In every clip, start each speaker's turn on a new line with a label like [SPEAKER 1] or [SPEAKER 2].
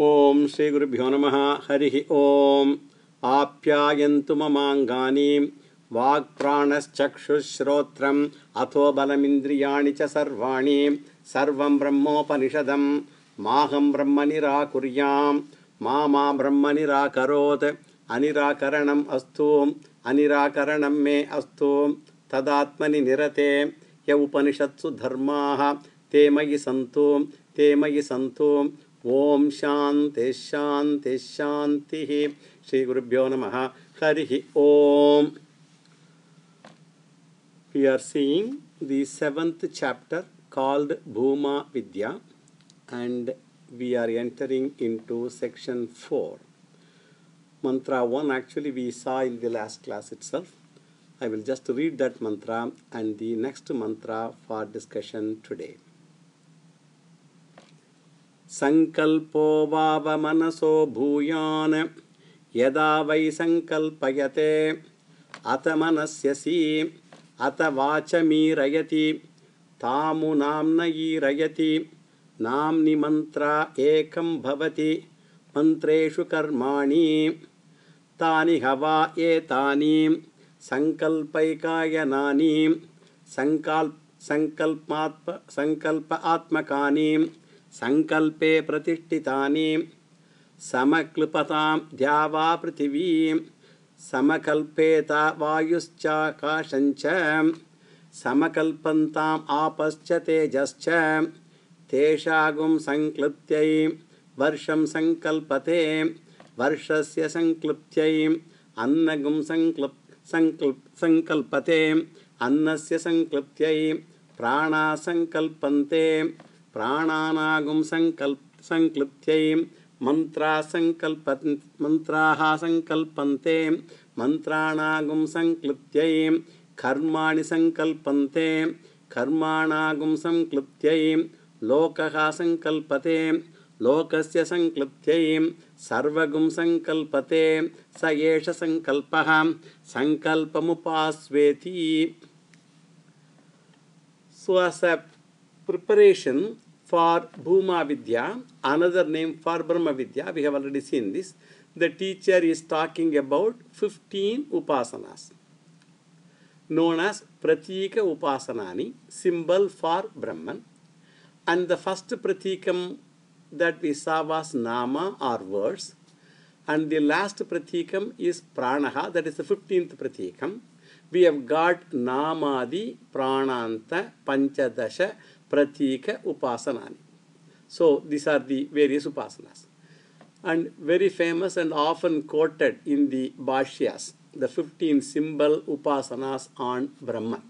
[SPEAKER 1] ओम श्री गुरुभ्यो नमः हरि ओम आप्यायन्तु ममाङ्गानि वाक्प्राणश्चक्षुश्रोत्रम् अथो बलमिन्द्रियाणि च सर्वाणि सर्वं ब्रह्मोपनिषदं माहं ब्रह्म निराकुर्याम् मा ब्रह्म निराकरोत् अनिराकरणम् अस्तु अनिराकरणं मे अस्तु तदात्मनि निरते य उपनिषत्सु धर्माः ते मयि सन्तु ओम शांति शांति शांति श्री गुरुभ्यो नमः हरि ओम. We are seeing the 7th chapter called Bhuma Vidya, and we are entering into section 4. Mantra 1 actually we saw in the last class itself. I will just read that mantra and the next mantra for discussion today. संकल्पो वाव मनसो भूयान् यदा वै संकल्पयते अत मनस्यसि अत वाचमीरयति तामुनाम्नयीरयति नाम्नि मन्त्रा एकं भवति मन्त्रेषु कर्माणि तानि हवा एतानि संकल्पैकायनानि संकल्प आत्मकानि संकल्पे प्रतिष्ठितानि समक्लृपतां द्यावा पृथिवी समकल्पेता वायुश्चाकाशञ्च समकल्पन्ताम् आपश्च तेजश्च तेषागुं संक्लृप्त्यै वर्षं संकल्पते वर्षस्य संक्लृप्त्यै अन्नगुं संकल्पते अन्नस्य संक्लृप्त्यै प्राणा संकल्पन्ते प्राणानागुं संक्लृप्त्यै मन्त्राः संकल्पन्ते मन्त्राणागुं संक्लृप्त्यै कर्माणि संकल्पन्ते कर्माणागुं संक्लृप्त्यै लोकः संकल्पते लोकस्य संक्लृप्त्यै सर्वगुं संकल्पते स एष संकल्पः संकल्पमुपास्वेति. So as a preparation for Bhuma Vidya, another name for Brahma Vidya, we have already seen this. The teacher is talking about 15 upasanas known as Pratika Upasanani, symbol for Brahman. And the first Pratikam that we saw was Nama or words, and the last Pratikam is Pranaha, that is the 15th Pratikam. We have got Namadi, Prananta, Panchadasha, Pratika Upasanani. So these are the various upasanas. And very famous and often quoted in the Bhashyas, the 15 symbol upasanas on Brahman.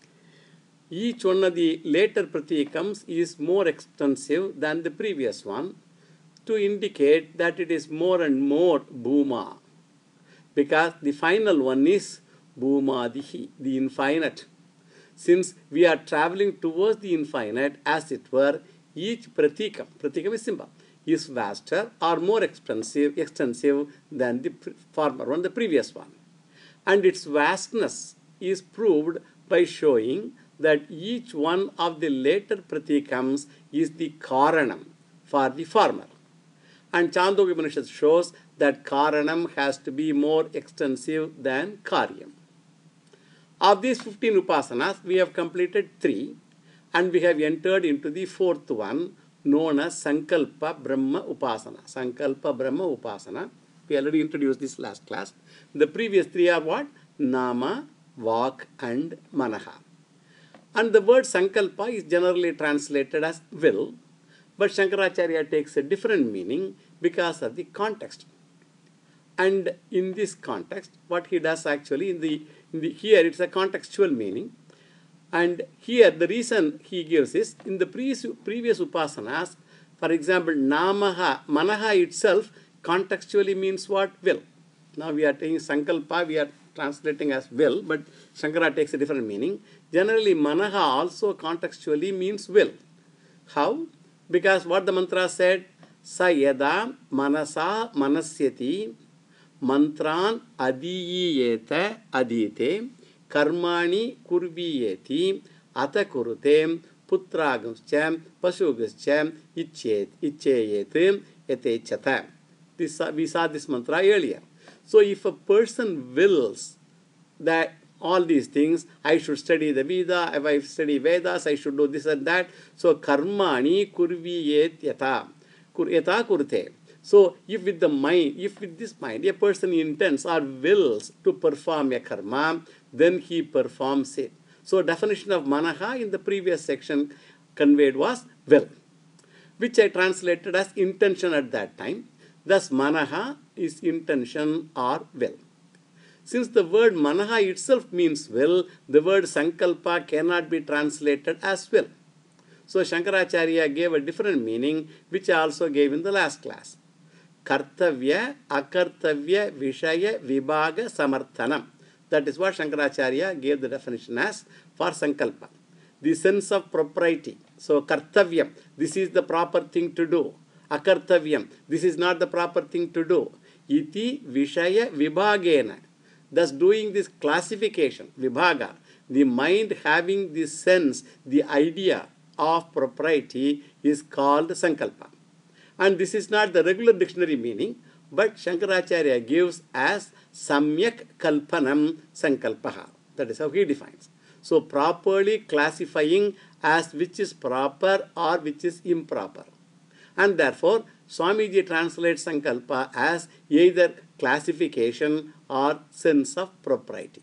[SPEAKER 1] Each one of the later Pratikams is more extensive than the previous one to indicate that it is more and more Bhuma. Because the final one is Bhumadihi, the infinite. Since we are traveling towards the infinite, as it were, each pratikam is symbol, is vaster or more extensive than the former one, the previous one. And its vastness is proved by showing that each one of the later pratikams is the karanam for the former. And Chandogya Upanishad shows that karanam has to be more extensive than karyam. Of these 15 upasanas, we have completed 3, and we have entered into the 4th one, known as Sankalpa Brahma Upasana. Sankalpa Brahma Upasana. We already introduced this last class. The previous 3 are what? Nama, Vak, and Manaha. And the word Sankalpa is generally translated as will, but Shankaracharya takes a different meaning because of the context. And in this context, what he does actually, here it's a contextual meaning. And here the reason he gives is, in the previous upasanas, for example, Namaha, Manaha itself contextually means what? Will. Now we are taking Sankalpa, we are translating as will, but Shankara takes a different meaning. Generally, Manaha also contextually means will. How? Because what the mantra said, Sa yada manasa manasyati Mantran adiyete adite karmani kurviyeti ata kurute putraguscha pasuguscha ichcheyet yatechata. We saw this mantra earlier. So if a person wills that all these things, I should study the Veda, if I study Vedas, I should do this and that. So karmani kurviyet yata. Yata kurte. So if with the mind, if with this mind, a person intends or wills to perform a karma, then he performs it. So definition of manaha in the previous section conveyed was will, which I translated as intention at that time. Thus manaha is intention or will. Since the word manaha itself means will, the word sankalpa cannot be translated as will. So Shankaracharya gave a different meaning, which I also gave in the last class. Kartavya, akartavya, vishaya, vibhaga, samarthanam. That is what Shankaracharya gave the definition as for sankalpa. The sense of propriety. So kartavyam, this is the proper thing to do. Akartavyam, this is not the proper thing to do. Iti vishaya vibhagena. Thus doing this classification, vibhaga, the mind having the sense, the idea of propriety is called sankalpa. And this is not the regular dictionary meaning, but Shankaracharya gives as samyak kalpanam sankalpaha. That is how he defines. So properly classifying as which is proper or which is improper. And therefore, Swamiji translates sankalpa as either classification or sense of propriety.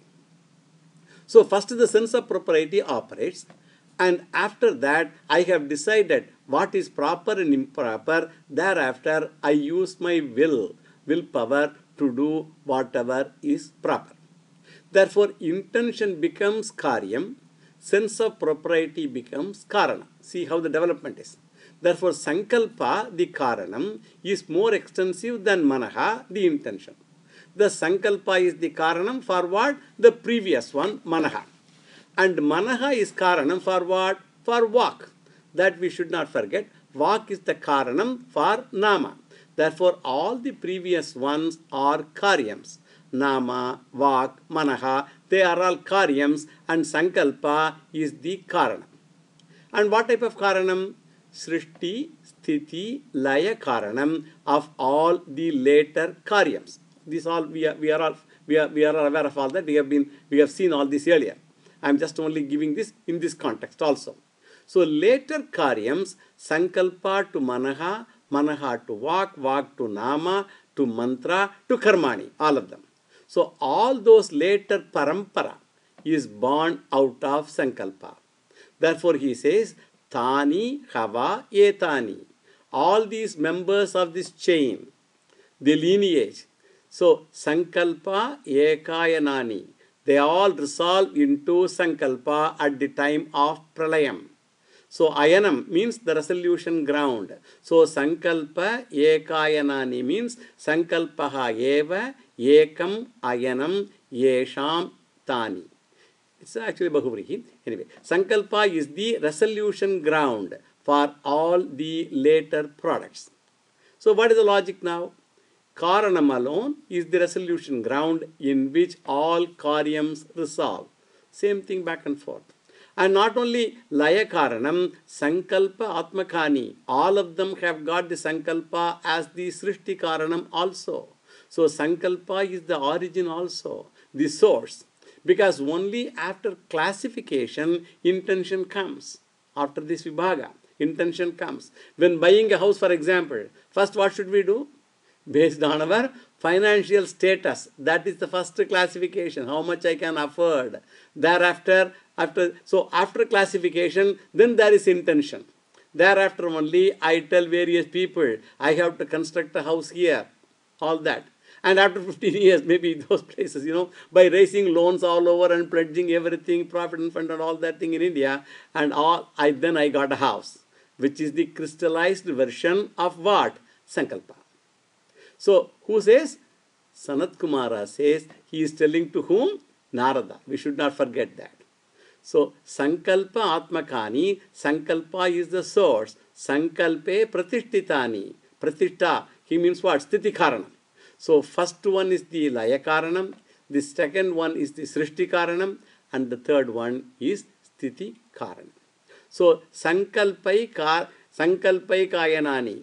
[SPEAKER 1] So first the sense of propriety operates, and after that I have decided what is proper and improper. Thereafter I use my willpower to do whatever is proper. Therefore intention becomes karyam, sense of propriety becomes karana. See how the development is. Therefore sankalpa, the karanam, is more extensive than manaha, the intention. The sankalpa is the karanam for what? The previous one, manaha. And manaha is karanam for what? For vak. That we should not forget. Vak is the karanam for nama. Therefore all the previous ones are karyams. Nama, vak, manaha, they are all karyams, and sankalpa is the karanam. And what type of karanam? Srishti, sthiti, laya karanam of all the later karyams. This all we are aware of all that. We have seen all this earlier. I am just only giving this in this context also. So later karyams, sankalpa to manaha, manaha to vak, vak to nama, to mantra, to karmani, all of them. So all those later parampara is born out of sankalpa. Therefore he says, Tani hava etani. All these members of this chain, the lineage. So sankalpa ekayanani. They all resolve into sankalpa at the time of pralayam. So ayanam means the resolution ground. So sankalpa ekayanani means sankalpaha eva ekam ayanam yesham tani. It's actually Bahuvrihi. Anyway, sankalpa is the resolution ground for all the later products. So what is the logic now? Karanam alone is the resolution ground in which all karyams resolve. Same thing back and forth. And not only laya karanam, sankalpa atmakani. All of them have got the sankalpa as the srishti karanam also. So sankalpa is the origin also, the source. Because only after classification, intention comes. After this vibhaga, intention comes. When buying a house, for example, first what should we do? Based on our financial status. That is the first classification, how much I can afford. Thereafter, after classification, then there is intention. Thereafter only I tell various people, I have to construct a house here, all that. And after 15 years, maybe those places, by raising loans all over and pledging everything, Provident Fund and all that thing in India, and then I got a house, which is the crystallized version of what? Sankalpa. So, who says? Sanat Kumara says, he is telling to whom? Narada. We should not forget that. So, Sankalpa Atmakani, Sankalpa is the source. Sankalpe Pratishtitani. Pratishta, he means what? Sthiti Karanam. So, first one is the Laya Karanam, the second one is the Srishti Karanam, and the third one is Sthiti Karanam. So, Sankalpai Kayanani.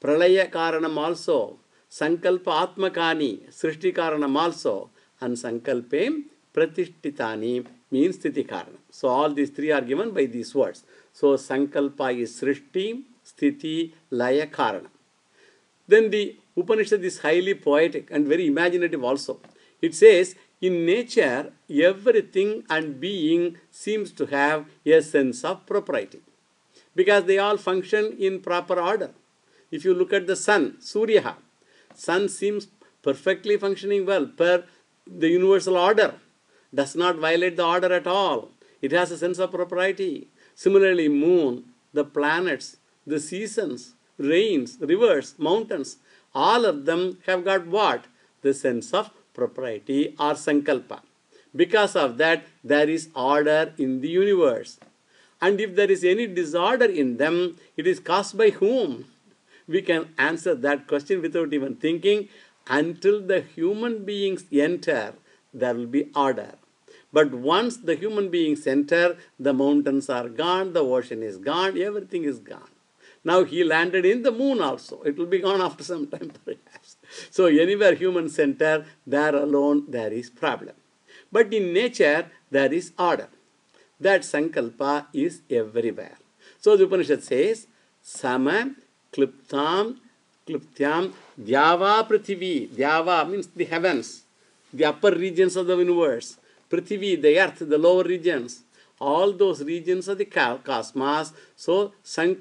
[SPEAKER 1] pralaya karanam also, sankalpa atmakani, srishti karanam also, and sankalpe pratishtitani means sthiti karanam. So all these three are given by these words. So sankalpa is srishti, sthiti, laya, karanam. Then the Upanishad is highly poetic and very imaginative also. It says, in nature, everything and being seems to have a sense of propriety, because they all function in proper order. If you look at the sun, Surya, sun seems perfectly functioning well per the universal order, does not violate the order at all. It has a sense of propriety. Similarly, moon, the planets, the seasons, rains, rivers, mountains, all of them have got what? The sense of propriety or sankalpa. Because of that, there is order in the universe. And if there is any disorder in them, it is caused by whom? We can answer that question without even thinking. Until the human beings enter, there will be order. But once the human beings enter, the mountains are gone, the ocean is gone, everything is gone. Now he landed in the moon also. It will be gone after some time perhaps. So anywhere humans enter, there alone there is problem. But in nature, there is order. That sankalpa is everywhere. So the Upanishad says, Sama kliptam kliptyam dyava prithivi. Dyava means the heavens, the upper regions of the universe. Prithivi, the earth, the lower regions. All those regions of the cosmos. So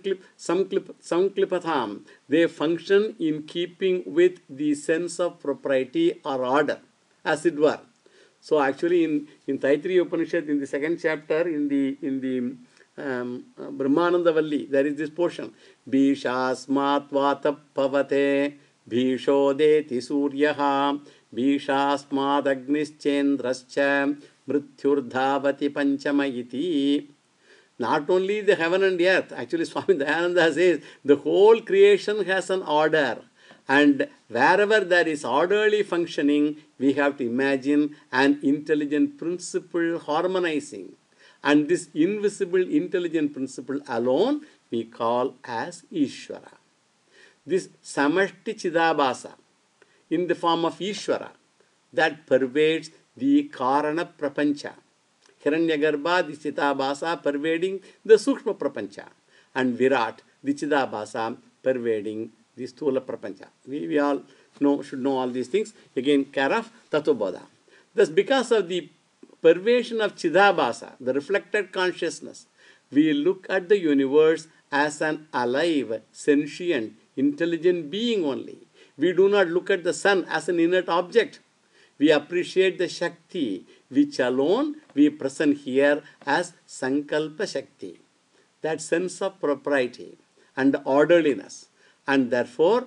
[SPEAKER 1] samklipatham, they function in keeping with the sense of propriety or order, as it were. So actually in Taittiriya Upanishad, in the second chapter, in the Brahmananda Valli, there is this portion. Bhishasmat vata pavate bhishodeti suryaha bhishasmat agnischendrascha mrityurdhavati panchamayiti. Not only the heaven and earth, actually Swami Dayananda says the whole creation has an order. And wherever there is orderly functioning, we have to imagine an intelligent principle harmonizing. And this invisible intelligent principle alone we call as Ishvara. This Samashti Chidabhasa in the form of Ishvara that pervades the Karana Prapancha. Hiranyagarbha, the Chidabhasa pervading the Sukshma Prapancha. And Virat, the Chidabhasa pervading the Sthula Prapancha. We all should know all these things. Again, care of Tattvabodha. Thus, because of the pervasion of Chidabhasa, the reflected consciousness, we look at the universe as an alive, sentient, intelligent being only. We do not look at the sun as an inert object. We appreciate the Shakti, which alone we present here as Sankalpa Shakti. That sense of propriety and orderliness. And therefore,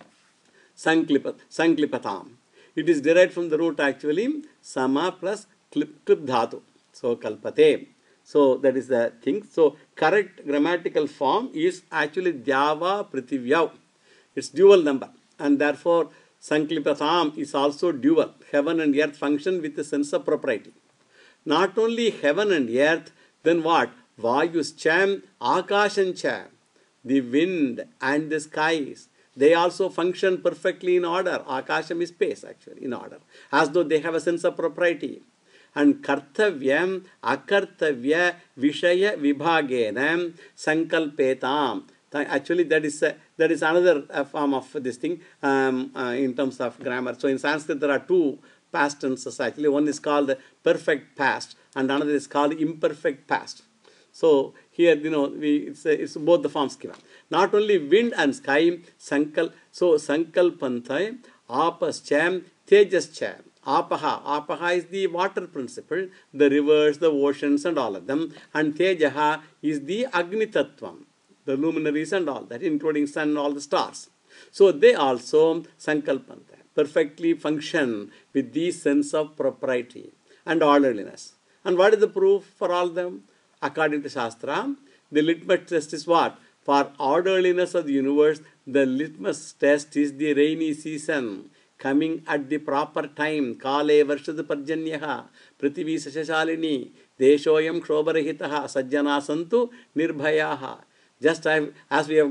[SPEAKER 1] Sanklipatam. It is derived from the root actually, Sama plus klip dhatu. So, Kalpate. So, that is the thing. So, correct grammatical form is actually Dyava Prithivyav. It's dual number. And therefore, Sanklipatam is also dual. Heaven and earth function with a sense of propriety. Not only heaven and earth, then what? Vayuscham, Akashancha. The wind and the skies, they also function perfectly in order. Akasham is space actually, in order. As though they have a sense of propriety. And kartavyam, akartavya, vishaya vibhagenam, sankalpetam. Actually, that is another form of this thing in terms of grammar. So in Sanskrit, there are two past tenses actually. One is called perfect past and another is called imperfect past. So here, it's both the forms given. Not only wind and sky, sankalpanthai, apascham, tejascham. Apaha is the water principle, the rivers, the oceans and all of them. And tejaha is the agni tattvam, the luminaries and all that, including sun and all the stars. So they also sankalpanta, perfectly function with the sense of propriety and orderliness. And what is the proof for all of them? According to Shastra, the litmus test is what? For orderliness of the universe, the litmus test is the rainy season coming at the proper time. Kale varshad parjanyaha, prithivi sashashalini, deshoyam kshobarahitaha, sajjana santu nirbhayaha. Just as we have got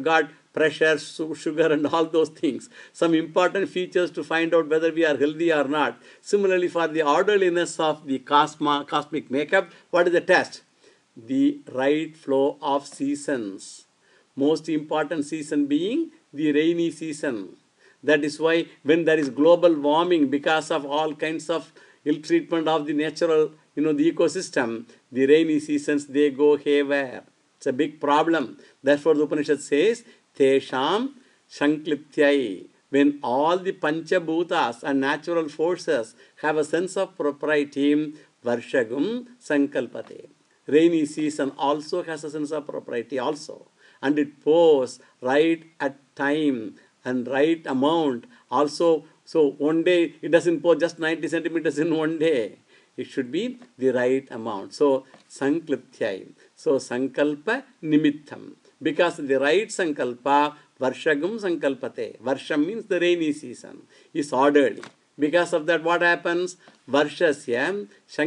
[SPEAKER 1] pressure, sugar and all those things. Some important features to find out whether we are healthy or not. Similarly, for the orderliness of the cosmic makeup, what is the test? The right flow of seasons. Most important season being the rainy season. That is why when there is global warming because of all kinds of ill treatment of the natural, the ecosystem, the rainy seasons, they go haywire. It's a big problem. Therefore, the Upanishad says, Tesham Shankliptyai. When all the Panchabhutas and natural forces have a sense of propriety, Varshagum Sankalpate. Rainy season also has a sense of propriety also. And it pours right at time and right amount. Also, so one day it doesn't pour just 90 centimeters in one day. It should be the right amount. So, Sankliptyai. So, Sankalpa Nimittam. Because the right Sankalpa, Varshagum Sankalpate. Varsham means the rainy season. Is orderly. Because of that, what happens? Varshasya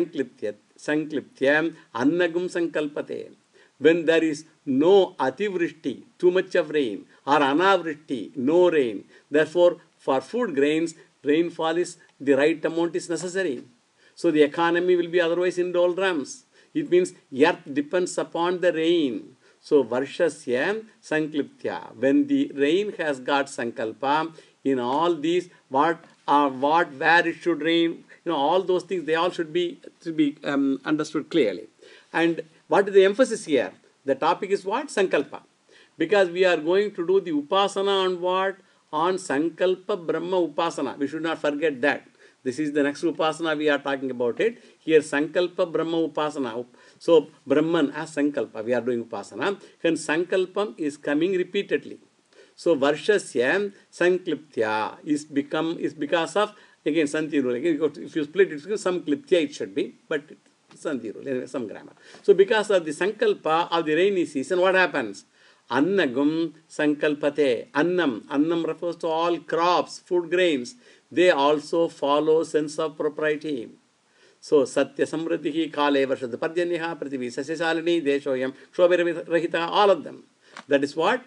[SPEAKER 1] Sankliptyam Annagum Sankalpate. When there is no ativrishti, too much of rain, or anavrishti, no rain. Therefore, for food grains, rainfall is the right amount is necessary. So the economy will be otherwise in doldrums. It means earth depends upon the rain. So Varshasya Sankliptya. When the rain has got Sankalpa, in all these, where it should rain, all those things, they all should be understood clearly. And what is the emphasis here? The topic is what? Sankalpa. Because we are going to do the Upasana on what? On Sankalpa Brahma Upasana. We should not forget that. This is the next Upasana we are talking about it. Here Sankalpa Brahma Upasana. So Brahman as Sankalpa we are doing Upasana. Hence Sankalpam is coming repeatedly. So Varshasya Sankliptya is because of, again, Santi rule. Again, if you split it, some Kliptya it should be, but Santi rule, anyway, some grammar. So because of the Sankalpa of the rainy season, what happens? Annagum Sankalpate. Annam refers to all crops, food grains. They also follow sense of propriety. So Satya Samriddhi Kale Varshad Padyanyaha Prithivi Sasyasalini Deshoyam Shobirahita, all of them. That is what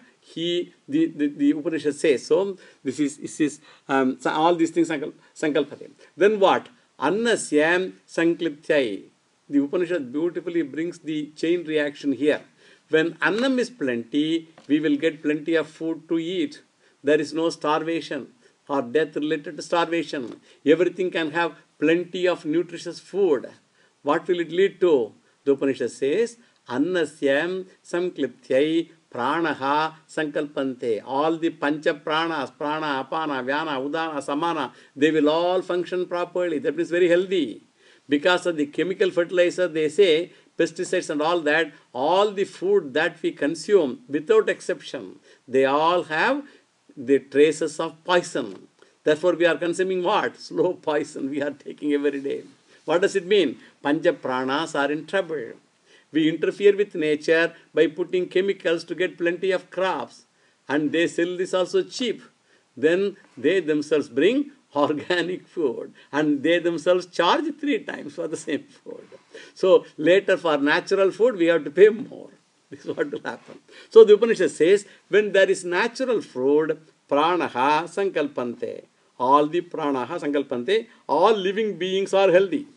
[SPEAKER 1] the Upanishad says. So this is so all these things Sankalpate. Then what? Annasyam Sankliptyai. The Upanishad beautifully brings the chain reaction here. When Annam is plenty, we will get plenty of food to eat. There is no starvation or death related to starvation. Everything can have plenty of nutritious food. What will it lead to? The Upanishad says, Annasyam Sankliptyai Pranaha Sankalpante. All the Pancha Pranas, Prana, Apana, Vyana, Udana, Samana, they will all function properly. That is very healthy. Because of the chemical fertilizer, they say, pesticides and all that, all the food that we consume, without exception, they all have the traces of poison. Therefore, we are consuming what? Slow poison we are taking every day. What does it mean? Pancha Pranas are in trouble. We interfere with nature by putting chemicals to get plenty of crops. And they sell this also cheap. Then they themselves bring organic food. And they themselves charge 3 times for the same food. So later for natural food, we have to pay more. This is what will happen. So the Upanishad says, when there is natural food, pranaha sankalpante. All the pranaha sankalpante, all living beings are healthy.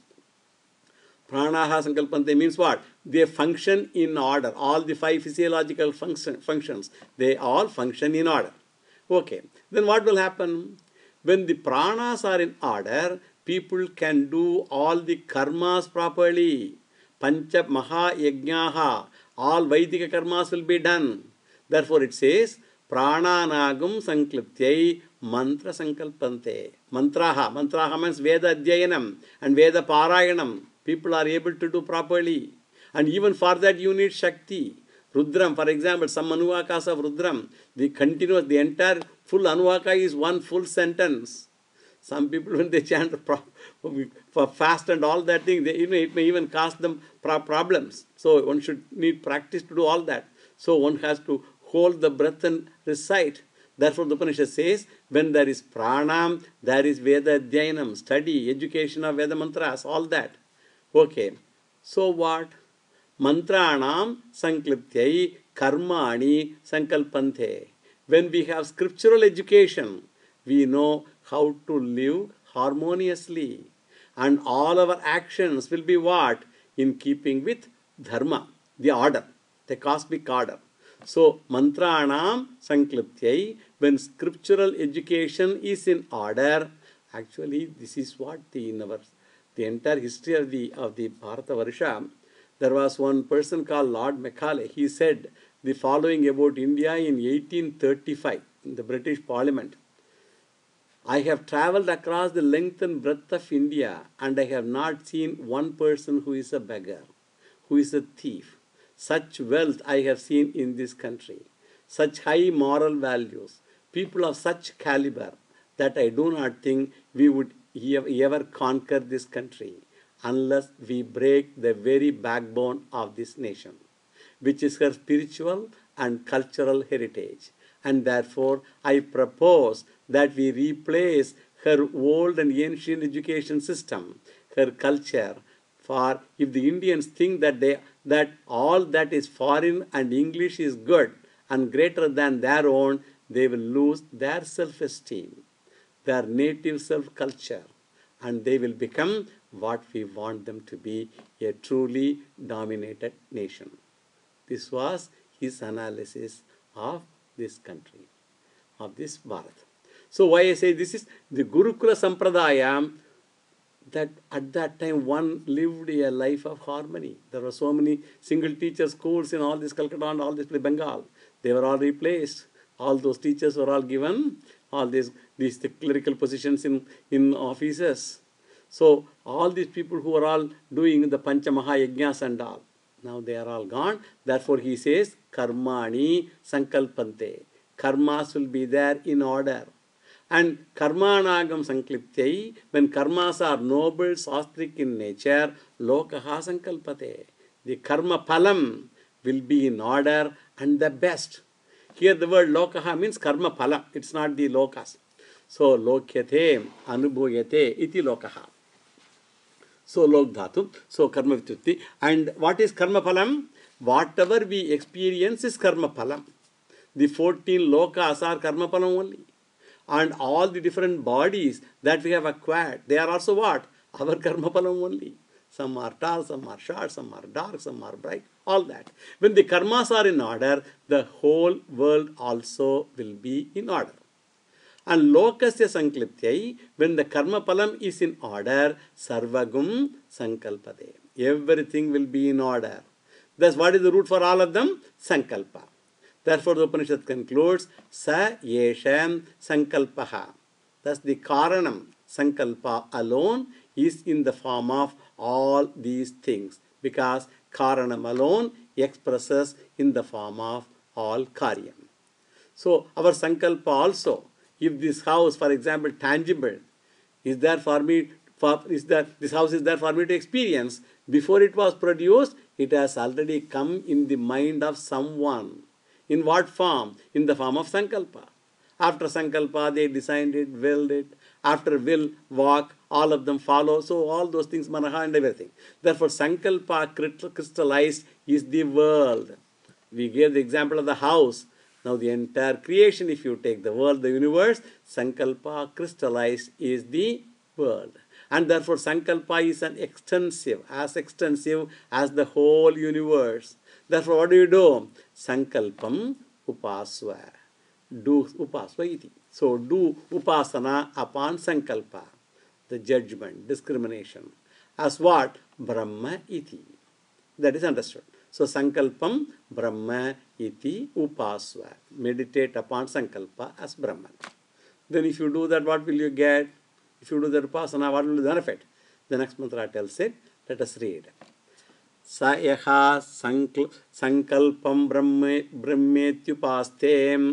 [SPEAKER 1] Pranaha sankalpante means what? They function in order. All the 5 physiological functions, they all function in order. Okay. Then what will happen? When the pranas are in order, people can do all the karmas properly. Pancha Maha Yajnaha. All Vaidika karmas will be done. Therefore it says, Prananagum Sankliptyai Mantra Sankalpante. Mantraha means Veda Adhyayanam and Veda Parayanam. People are able to do properly. And even for that you need Shakti. Rudram, for example, some Anuvakas of Rudram, the entire full Anuvaka is one full sentence. Some people, when they chant for fast and all that thing, it may even cause them problems. So one should need practice to do all that. So one has to hold the breath and recite. Therefore the Upanishad says, when there is pranam, there is Veda Adhyayanam, study, education of Veda mantras, all that. Okay. So what? Mantranam sankliptyai karmani sankalpante. When we have scriptural education, we know how to live harmoniously. And all our actions will be what? In keeping with dharma, the order, the cosmic order. So, mantranam sankliptyai, when scriptural education is in order, actually this is what the entire history of the Bharatavarsha, there was one person called Lord Macaulay. He said the following about India in 1835 in the British Parliament. I have travelled across the length and breadth of India, and I have not seen one person who is a beggar, who is a thief. Such wealth I have seen in this country, such high moral values, people of such caliber, that I do not think we would ever conquer this country unless we break the very backbone of this nation, which is her spiritual and cultural heritage. And therefore, I propose that we replace her old and ancient education system, her culture, for if the Indians think that all that is foreign and English is good and greater than their own, they will lose their self-esteem, their native self-culture, and they will become what we want them to be, a truly dominated nation. This was his analysis of this country, of this Bharat. So why I say this is the Gurukula Sampradaya, that at that time one lived a life of harmony. There were so many single teacher schools in all this Calcutta and all this Bengal. They were all replaced. All those teachers were all given all these the clerical positions in offices. So all these people who are all doing the Pancha Maha Yajnas and all, now they are all gone. Therefore he says, Karmani Sankalpante. Karmas will be there in order. And Karmanagam Sankliptyai, when karmas are noble, sastric in nature, Lokaha Sankalpate. The karma palam will be in order and the best. Here the word Lokaha means karma palam. It's not the lokas. So Lokyate, Anubhoyate, iti Lokaha. So lok dhatu, so karma vityutti. And what is karma phalam? Whatever we experience is karma phalam. The 14 lokas are karma phalam only. And all the different bodies that we have acquired, they are also what? Our karma phalam only. Some are tall, some are short, some are dark, some are bright, all that. When the karmas are in order, the whole world also will be in order. And lokasya sankliptyai, when the karma palam is in order, sarvagum sankalpate. Everything will be in order. Thus, what is the root for all of them? Sankalpa. Therefore, the Upanishad concludes, sa yesham sankalpaha. Thus, the karanam, sankalpa alone, is in the form of all these things, because karanam alone expresses in the form of all karyam. So, our sankalpa also, if this house, for example, tangible, is there for me, this house is there for me to experience. Before it was produced, it has already come in the mind of someone. In what form? In the form of sankalpa. After sankalpa, they designed it, willed it. After will, walk, all of them follow. So all those things, manaha and everything. Therefore, sankalpa crystallized is the world. We gave the example of the house. Now the entire creation, if you take the world, the universe, sankalpa crystallized is the world. And therefore sankalpa is as extensive as the whole universe. Therefore what do? Sankalpam upasva. Do upasva iti. So do upasana upon sankalpa. The judgment, discrimination. As what? Brahma iti. That is understood. So sankalpam Brahma iti upasva. Meditate upon sankalpa as Brahman. Then if you do that, what will you get? If you do that upasana, what will be the benefit? The next mantra tells it. Let us read. Sa yaha sankalpam brahmetyupaste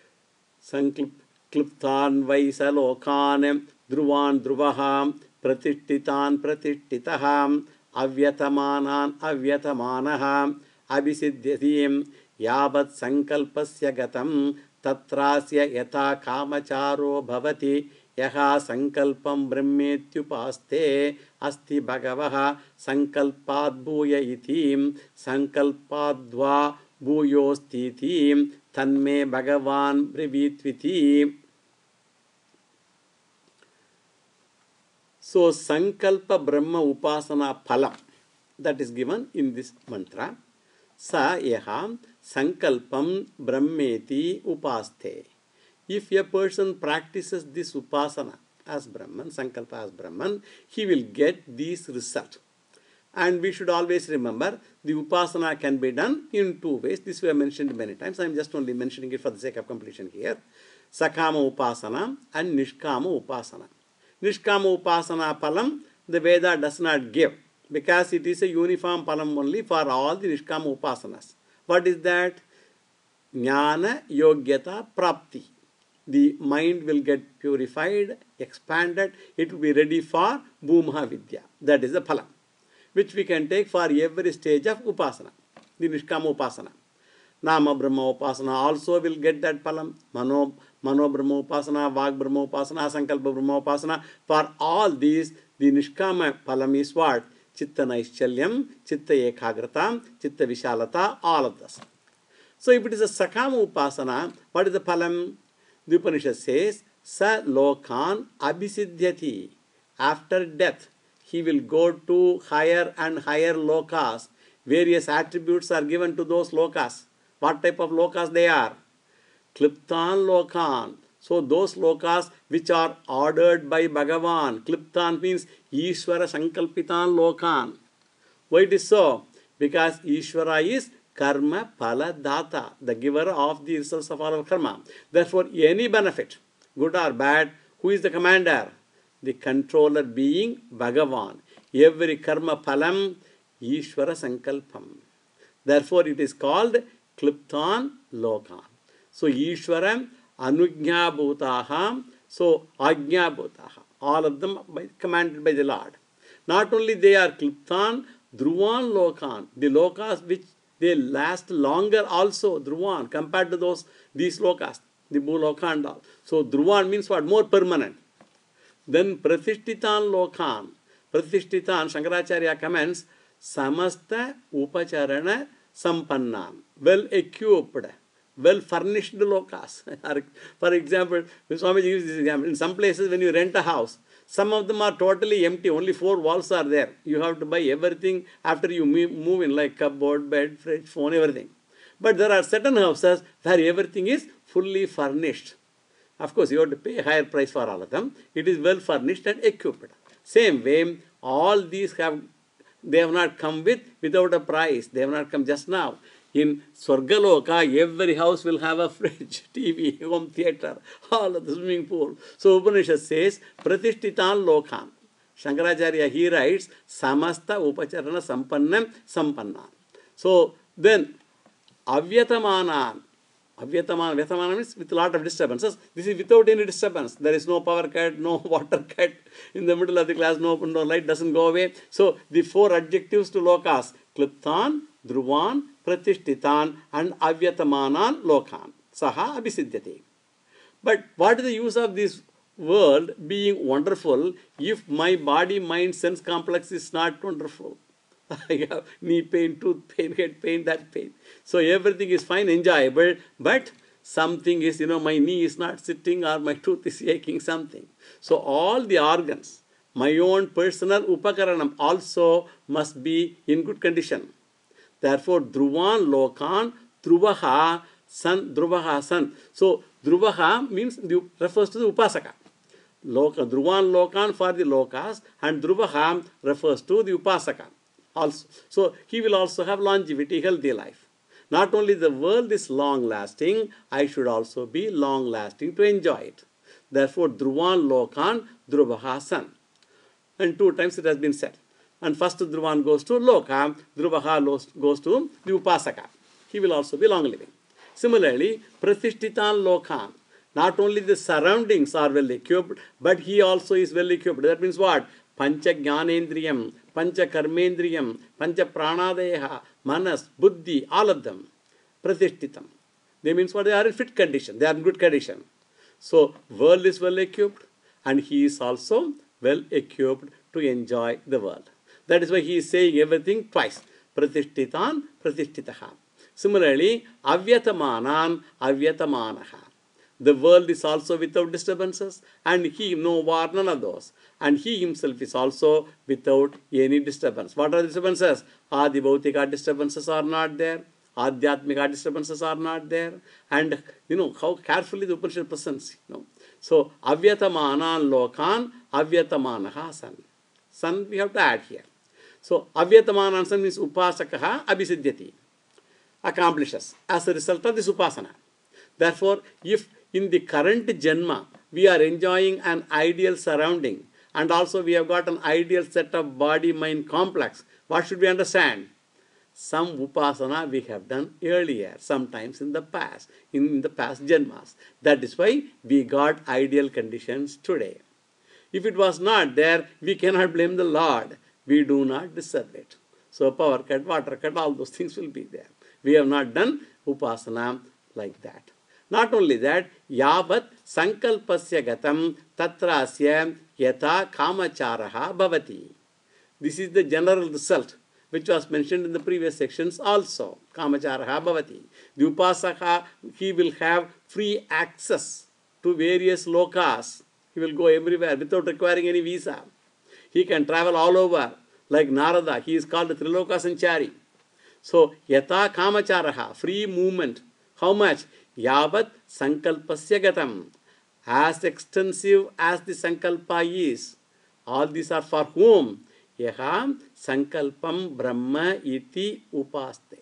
[SPEAKER 1] sankliptan vaisalokan dhruvan dhruvaham pratishtitan pratishtitaham avyatamanan avyatamanaham abhisidhyatim yavat sankalpasya gatam tatrasya yata kamacharo bhavati yaha sankalpam brahmetyupaste asti bhagavaha sankalpad bhuya itim sankalpadva bhuyostitim tanme Bhagavan brivit. So, Sankalpa Brahma Upasana Phalam, that is given in this mantra. Sa Eham Sankalpam Brahmeti Upaste. If a person practices this Upasana as Brahman, Sankalpa as Brahman, he will get these results. And we should always remember the Upasana can be done in two ways. This we have mentioned many times. I am just only mentioning it for the sake of completion here. Sakama Upasana and Nishkama Upasana. Nishkama Upasana Palam, the Veda does not give, because it is a uniform Palam only for all the Nishkama Upasanas. What is that? Jnana Yogyata Prapti. The mind will get purified, expanded, it will be ready for Bhuma Vidya. That is the Phalam, which we can take for every stage of Upasana, the Nishkama Upasana. Nama Brahma Upasana also will get that Phalam. Mano Brahma Upasana, Vag Brahma Upasana, Sankalpa Brahma Upasana. For all these, the Nishkama Phalam is what? Chitta Naischalyam, Chitta Ekagratam, Chitta Vishalata, all of this. So if it is a Sakama Upasana, what is the Phalam? The Upanishad says, Sa Lokan Abhisidhyati. After death, he will go to higher and higher lokas. Various attributes are given to those lokas. What type of lokas they are? Kliptan Lokan. So those lokas which are ordered by Bhagavan. Kliptan means Ishvara Sankalpitan Lokan. Why it is so? Because Ishvara is Karma Phala Data, the giver of the results of all our karma. Therefore, any benefit, good or bad, who is the commander? The controller being Bhagavan. Every karma phalam, Ishvara Sankalpam. Therefore, it is called Kliptan Lokan. So, Ishvaram, Anujnya Bhutaha, so Ajna Bhutaha. All of them commanded by the Lord. Not only they are Kliptan, Dhruvan Lokan, the lokas which they last longer also, Dhruvan, compared to these lokas, the Bhuloka and all. So, Dhruvan means what? More permanent. Then Pratishtitan Lokan. Pratishtitan, Shankaracharya comments, Samasta Upacharana Sampannan. Well equipped, well furnished lokas. For example, Swamiji gives this example. In some places, when you rent a house, some of them are totally empty, only 4 walls are there. You have to buy everything after you move in, like cupboard, bed, fridge, phone, everything. But there are certain houses where everything is fully furnished. Of course, you have to pay a higher price for all of them. It is well furnished and equipped. Same way, all these they have not come without a price. They have not come just now. In Swargaloka, every house will have a fridge, TV, home theatre, all of the swimming pool. So Upanishad says, Pratishtitan Lokan. Shankaracharya, he writes, Samasta Upacharana Sampannam Sampannan. So then, Avyatamanan. Avyatamanan means with a lot of disturbances. This is without any disturbance. There is no power cut, no water cut. In the middle of the class, no light doesn't go away. So the 4 adjectives to lokas, Kliptan, Dhruvan, Pratishtitan and Avyatamanan Lokan. Saha Abhisiddhyati. But what is the use of this world being wonderful if my body, mind, sense complex is not wonderful? I have knee pain, tooth pain, head pain, that pain. So everything is fine, enjoyable, but something is, my knee is not sitting or my tooth is aching, something. So all the organs, my own personal upakaranam also must be in good condition. Therefore, Dhruvan Lokan, Dhruvaha San. So, Dhruvaha means refers to the Upasaka. Dhruvan Lokan for the lokas and Dhruvaha refers to the Upasaka. Also. So, he will also have longevity, healthy life. Not only the world is long-lasting, I should also be long-lasting to enjoy it. Therefore, Dhruvan Lokan, Dhruvaha San. And 2 times it has been said. And first Dhruvan goes to Loka, Dhruvaha goes to the Upasaka. He will also be long living. Similarly, Pratishtitan Lokan. Not only the surroundings are well equipped, but he also is well equipped. That means what? Pancha Jnanendriyam, Pancha Karmendriyam, Pancha Pranadeha, Manas, Buddhi, all of them. Pratishtitam. They means what? They are in fit condition. They are in good condition. So, world is well equipped and he is also well equipped to enjoy the world. That is why he is saying everything twice. Pratishtitan, Pratishtitaha. Similarly, avyatamanan avyatamanaha. The world is also without disturbances, and he no war, none of those. And he himself is also without any disturbance. What are the disturbances? Adi Bhautika disturbances are not there. Adhyatmika disturbances are not there. And you know how carefully the Upanishad presents. So, avyatamanan lokan avyatamanaha san. San we have to add here. So, avyatamanan san means upasakaha abhisiddhyati. Accomplishes as a result of this upasana. Therefore, if in the current janma we are enjoying an ideal surrounding and also we have got an ideal set of body-mind complex, what should we understand? Some upasana we have done earlier, sometimes in the past, in the past janmas. That is why we got ideal conditions today. If it was not there, we cannot blame the Lord. We do not deserve it. So power cut, water cut, all those things will be there. We have not done upasana like that. Not only that, yavat sankalpasya gatam tatrasya yata kamacharaha bhavati. This is the general result which was mentioned in the previous sections also. Kamacharaha bhavati. The upasaka, he will have free access to various lokas. He will go everywhere without requiring any visa. He can travel all over. Like Narada, he is called the Triloka Sanchari. So, yata kamacharaha, free movement. How much? Yavat sankalpasya gatam. As extensive as the sankalpa is. All these are for whom? Yaham sankalpam brahma iti upaste.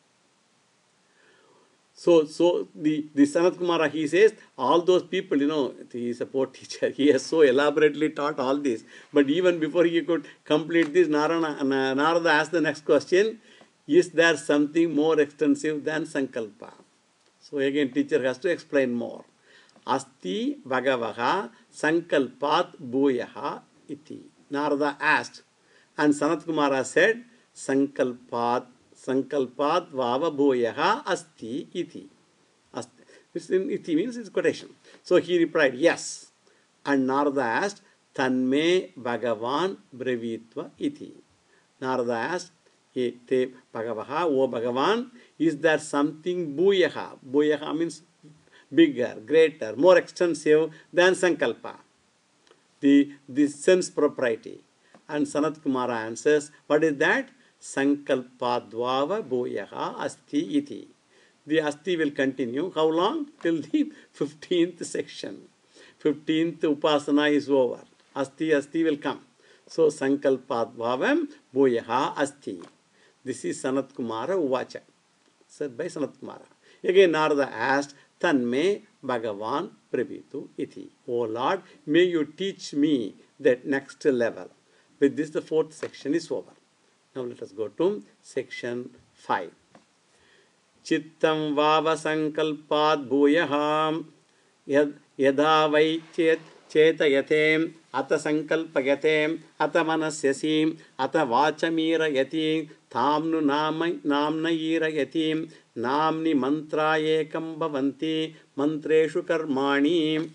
[SPEAKER 1] So the Sanat Kumara, he says, all those people, he is a poor teacher. He has so elaborately taught all this. But even before he could complete this, Narada asked the next question, is there something more extensive than Sankalpa? So again, teacher has to explain more. Asti Bhagavaha Sankalpat Bhuyaha iti. Narada asked. And Sanat Kumara said, Sankalpat vava bhuyaha asti iti. Iti means it's quotation. So he replied, yes. And Narada asked, Tanme Bhagavan Brevitva iti. Narada asked, Te Bhagavaha, O Bhagavan, is there something bhuyaha? Bhuyaha means bigger, greater, more extensive than Sankalpa, the sense propriety. And Sanat Kumara answers, what is that? Sankalpadvava bhuyaha asti iti. The asti will continue. How long? Till the 15th section. 15th upasana is over. Asti will come. So Sankalpadvavam bhuyaha asti. This is Sanat Kumara Uvacha, said by Sanat Kumara. Again Narada asked, Tanme Bhagavan Prabhitu iti. O Lord, may you teach me that next level. With this, the 4th section is over. Now let us go to section 5. Chittam vava sankalpad bhuyaham yadha vai chetayate ata sankalpayate ata manasyasim ata vachamira yati tamnu namnaira yati namni mantra ekam bhavanti mantreshu karmani.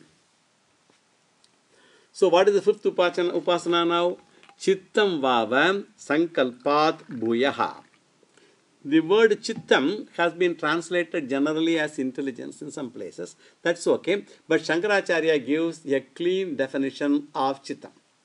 [SPEAKER 1] So what is the 5th upasana now? Chittam vava sankalpat bhuyaha. The word chittam has been translated generally as intelligence in some places. That's okay. But Shankaracharya gives a clean definition of chittam.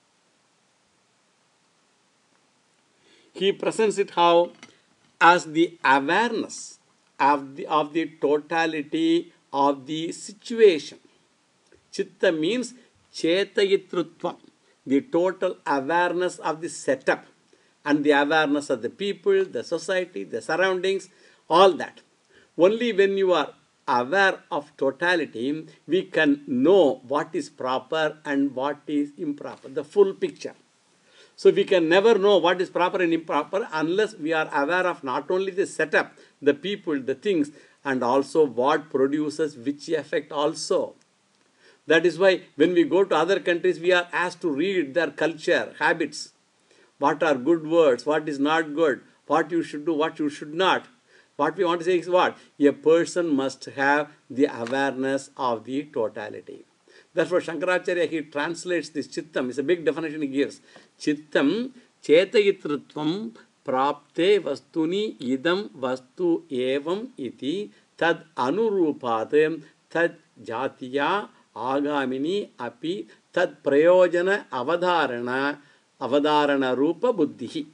[SPEAKER 1] He presents it how? As the awareness of the totality of the situation. Chitta means chetayitrutvam. The total awareness of the setup and the awareness of the people, the society, the surroundings, all that. Only when you are aware of totality, we can know what is proper and what is improper, the full picture. So we can never know what is proper and improper unless we are aware of not only the setup, the people, the things, and also what produces which effect also. That is why when we go to other countries, we are asked to read their culture, habits. What are good words, what is not good, what you should do, what you should not. What we want to say is what? A person must have the awareness of the totality. Therefore, Shankaracharya, he translates this chittam. It's a big definition he gives. Chittam chetayitritvam prapte vastuni idam vastu evam iti tad anurupat tad jatiya agamini api tad prayojana avadarana rupa buddhi.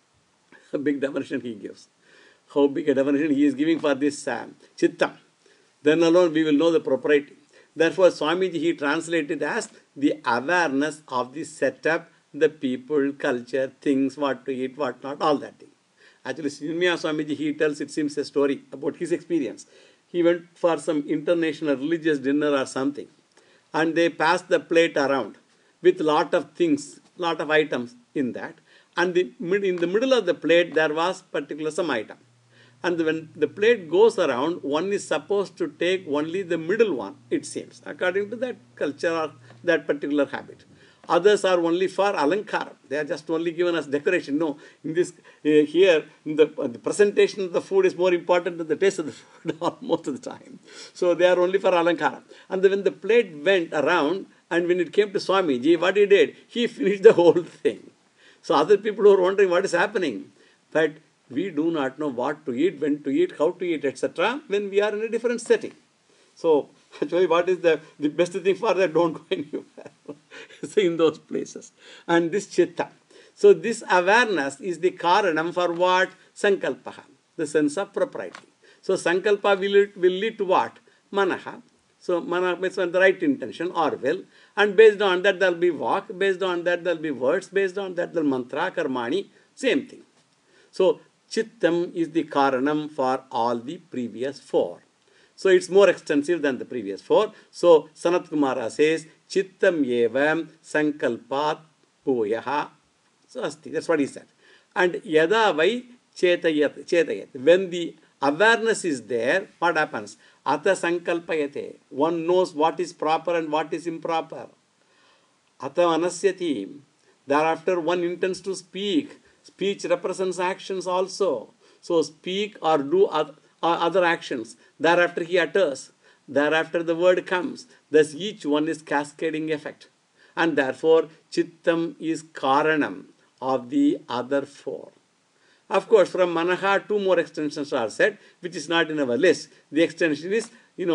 [SPEAKER 1] A big definition he gives. How big a definition he is giving for this chittam. Then alone we will know the propriety. Therefore, Swamiji he translated as the awareness of the setup, the people, culture, things, what to eat, what not, all that thing. Actually, Chinmaya Swamiji he tells, it seems, a story about his experience. He went for some international religious dinner or something, and they passed the plate around with lot of things, lot of items in that, and in the middle of the plate there was particular some item. And when the plate goes around, one is supposed to take only the middle one, it seems, according to that culture or that particular habit. Others are only for alankara. They are just only given as decoration. No, in this here, the presentation of the food is more important than the taste of the food most of the time. So they are only for alankara. And when the plate went around, and when it came to Swamiji, what he did, he finished the whole thing. So other people were wondering what is happening. But we do not know what to eat, when to eat, how to eat, etc. when we are in a different setting. So actually what is the best thing for that? Don't go anywhere. So in those places. And this chitta. So this awareness is the karanam for what? Sankalpaha, the sense of propriety. So sankalpa will lead to what? Manaha. So mana means the right intention or will. And based on that there will be walk, based on that there will be words, based on that there will be mantra, karmani, same thing. So chittam is the karanam for all the previous four. So it's more extensive than the previous four. So Sanat Kumara says, chittam evam sankalpat puyaha. So asti, that's what he said. And yada vai chetayat. When the awareness is there, what happens? Ata sankalpayate. One knows what is proper and what is improper. Ata anasyati. Thereafter one intends to speak. Speech represents actions also. So speak or do other actions. Thereafter he utters. Thereafter the word comes. Thus each one is cascading effect. And therefore chittam is karanam of the other four. Of course, from Manaha, two more extensions are said, which is not in our list. The extension is,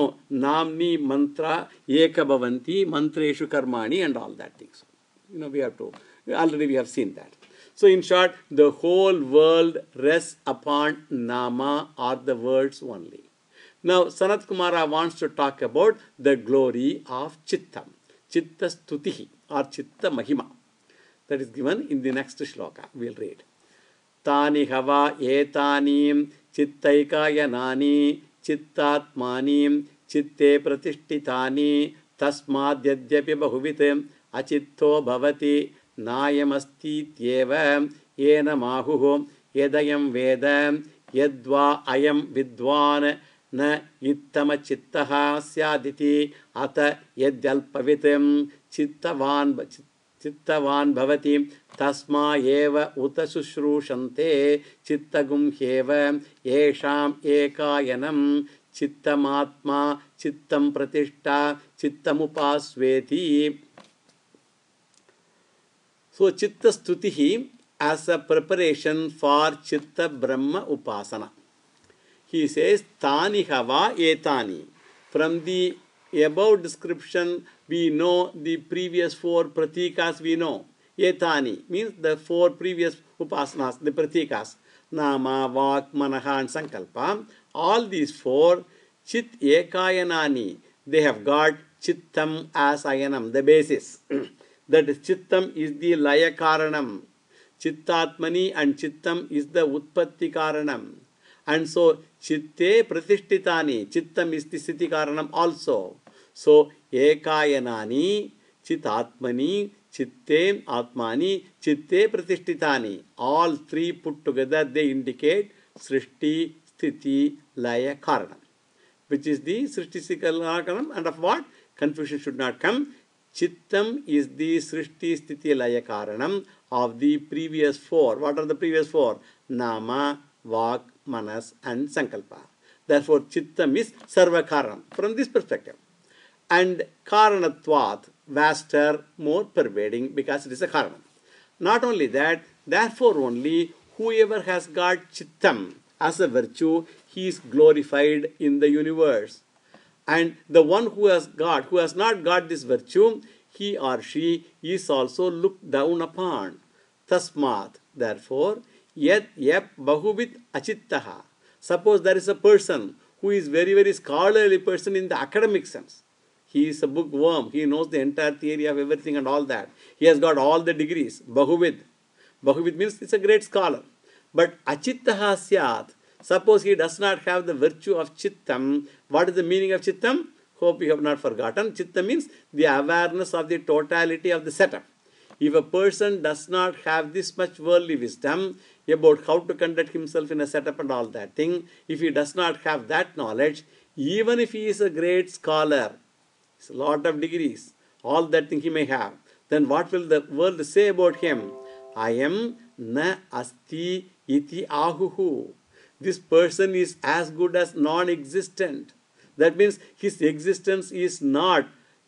[SPEAKER 1] namni, mantra, eka bhavanti, mantreshu karmani, and all that things. We have seen that. So in short, the whole world rests upon nama or the words only. Now, Sanat Kumara wants to talk about the glory of Chittam, Chitta Stutihi or Chitta Mahima. That is given in the next shloka. We'll read. Tani hava etanim chittaikayanani chittatmanim chitte pratishtitani tasmadyadyapi bahuvitam achitto bhavati nayamastit yena mahuho yedayam vedam yadva ayam vidwan na ittama chittaha syaditi ata yadyalpavitam chittavan bhavati tasma eva uta susrushante chittagum heva yesham ekayanam chittamatma chittam pratishta chittamupasveti. So chitta stutihi as a preparation for chitta brahma upasana. He says tani hava etani. From the above description we know the previous four pratikas we know. Etani means the four previous upasanas, the pratikas. Nama, Vak, Manaha and Sankalpa. All these four, Chit Ekayanani, they have got Chittam as Ayanam, the basis. That is Chittam is the Laya Karanam. Chittatmani and Chittam is the Utpatti Karanam. And so Chitte Pratishtitani, Chittam is the Sthiti Karanam also. So Ekayanani, Chitatmani, Chitte, Atmani, Chitte Pratishtitani. All three put together they indicate Srishti, Sthiti, Laya, Karanam. Which is the Srishti, Karanam, and of what? Confusion should not come. Chittam is the Srishti, Sthiti, Laya, Karanam of the previous four. What are the previous four? Nama, Vak, Manas and Sankalpa. Therefore Chittam is Sarva Karanam from this perspective. And Karanatvat, vaster, more pervading because it is a Karanam. Not only that, therefore only whoever has got chittam as a virtue, he is glorified in the universe. And the one who has not got this virtue, he or she is also looked down upon. Tasmat, therefore, yep bahuvit achittaha. Suppose there is a person who is very, very scholarly person in the academic sense. He is a bookworm. He knows the entire theory of everything and all that. He has got all the degrees. Bahuvid. Bahuvid means it's a great scholar. But achittaha syat. Suppose he does not have the virtue of chittam. What is the meaning of chittam? Hope you have not forgotten. Chitta means the awareness of the totality of the setup. If a person does not have this much worldly wisdom about how to conduct himself in a setup and all that thing, if he does not have that knowledge, even if he is a great scholar, a lot of degrees, all that thing he may have, then what will the world say about him? I am na asti iti ahuhu. This person is as good as non-existent. That means his existence is not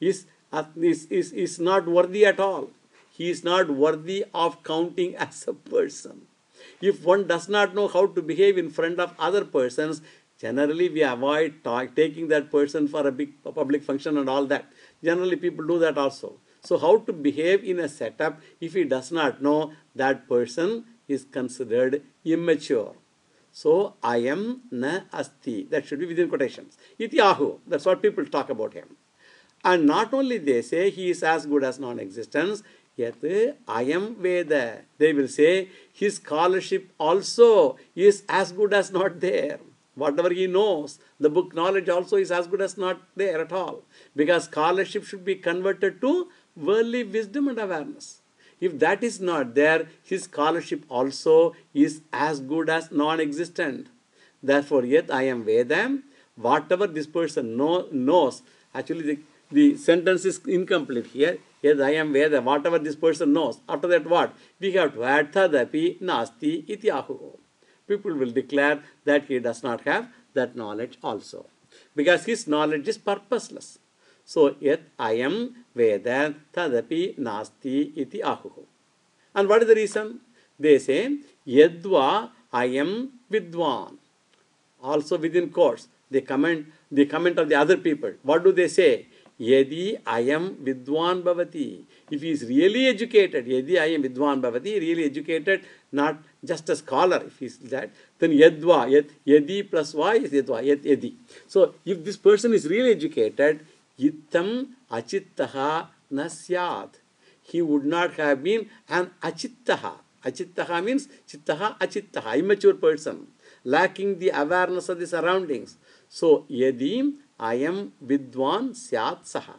[SPEAKER 1] worthy at all. He is not worthy of counting as a person. If one does not know how to behave in front of other persons, generally we avoid taking that person for a big public function and all that. Generally people do that also. So how to behave in a setup, if he does not know, that person is considered immature. So, I am na asti. That should be within quotations. Iti ahu. That's what people talk about him. And not only they say he is as good as non-existence, yet I am Veda. They will say his scholarship also is as good as not there. Whatever he knows, the book knowledge also is as good as not there at all. Because scholarship should be converted to worldly wisdom and awareness. If that is not there, his scholarship also is as good as non-existent. Therefore, yet I am Vedam. Whatever this person knows, actually the sentence is incomplete here. Yet I am Veda. Whatever this person knows. After that what? We have to add tadapi nasti iti ahu. People will declare that he does not have that knowledge also. Because his knowledge is purposeless. So, yet I am Veda tadapi nasti iti ahuhu. And what is the reason? They say, yadva I am vidwan. Also within quotes, they comment of the other people. What do they say? Yadi I am vidwan bhavati. If he is really educated, yadi I am vidwan bhavati, really educated, not just a scholar, if he is that, then yadva, yadi plus va is yadva, yadi. So, if this person is really educated, Yittam achittaha nasyat. He would not have been an achittaha. Achittaha means chittaha achittaha, immature person, lacking the awareness of the surroundings. So, yadi I am vidwan syat saha.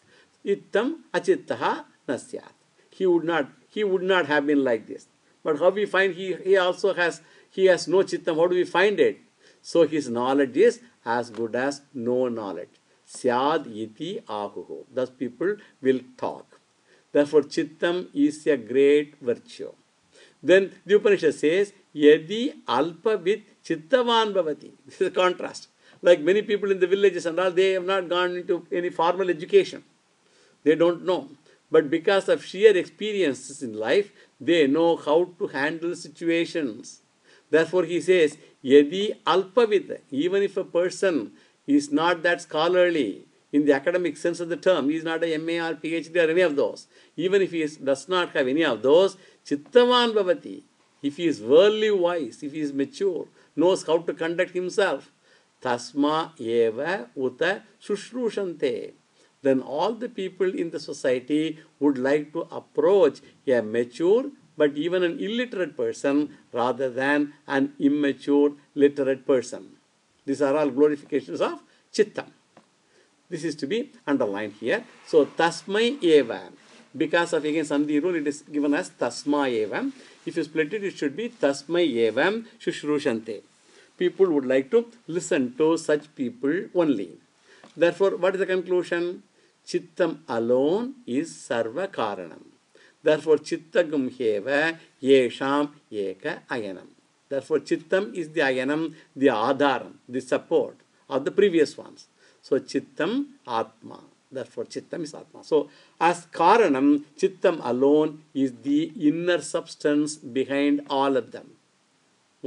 [SPEAKER 1] Yittam achittaha nasyat. He would not have been like this. But how we find he also has no chittam? How do we find it? So, his knowledge is as good as no knowledge. Syad iti ahuhu. Thus people will talk. Therefore, chittam is a great virtue. Then the Upanishad says, yadi alpavid chittavan bhavati. This is a contrast. Like many people in the villages and all, they have not gone into any formal education. They don't know. But because of sheer experiences in life, they know how to handle situations. Therefore, he says, yadi alpavid. Even if a person is not that scholarly in the academic sense of the term, he is not a MA or PhD or any of those. Even if he does not have any of those, chittavan bhavati. If he is worldly wise, if he is mature, knows how to conduct himself, tasma eva uta shushrushante. Then all the people in the society would like to approach a mature but even an illiterate person rather than an immature literate person. These are all glorifications of chittam. This is to be underlined here. So, tasmai eva. Because of again sandhi rule, it is given as tasma eva. If you split it, it should be tasmai eva shushrushante. People would like to listen to such people only. Therefore, what is the conclusion? Chittam alone is sarva karanam. Therefore, chittagam heva yesham eka ayanam. Therefore, chittam is the ayanam, the adharam, the support of the previous ones. So, chittam atma. Therefore, chittam is atma. So, as karanam, chittam alone is the inner substance behind all of them.